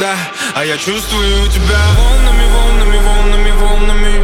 да, а я чувствую тебя волнами, волнами, волнами, волнами.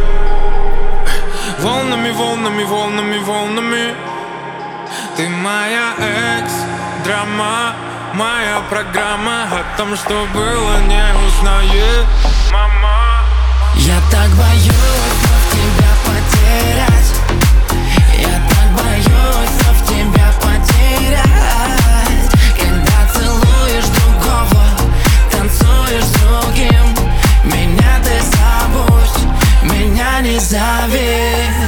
Волнами, волнами, волнами, волнами. Ты моя экс-драма, моя программа. О том, что было, не узнает мама. Я так боюсь вновь тебя потерять. Я так боюсь вновь тебя потерять. Когда целуешь другого, танцуешь с другим, меня ты забудь, меня не зови.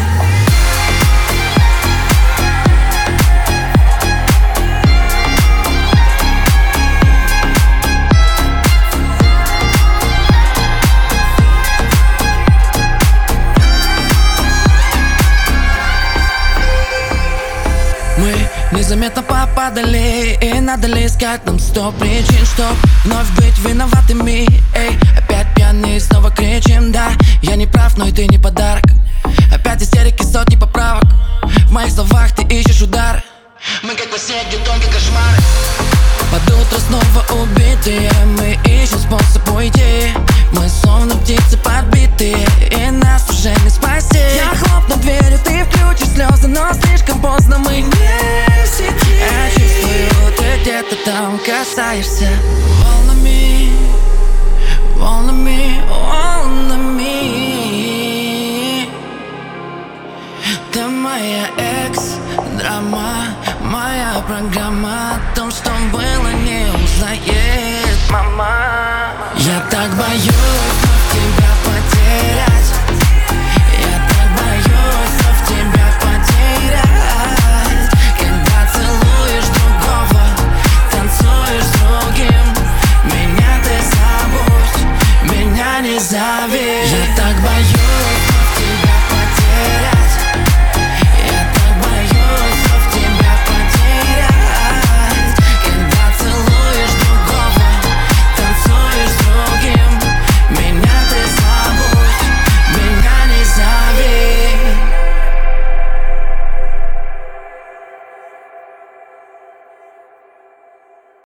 Мы незаметно попадали, и надо ли искать нам 100 причин, чтоб вновь быть виноватыми. Эй, опять пьяные, снова кричим, да, я не прав, но и ты не подарок. Опять истерики, сотни поправок, в моих словах ты ищешь удар. Мы как во сне, где тонкие кошмары. Под утро снова убитые, мы ищем способ уйти. Мы словно птицы подбитые, и нас уже не спасти. Я хлопну дверью, ты включишь слезы, но слишком поздно, мы не в сети. Я чувствую, ты где-то там касаешься волнами, волнами, волнами. Ты моя экс-драма, моя программа. О том, что было, не узнает мама. Я так боюсь вновь тебя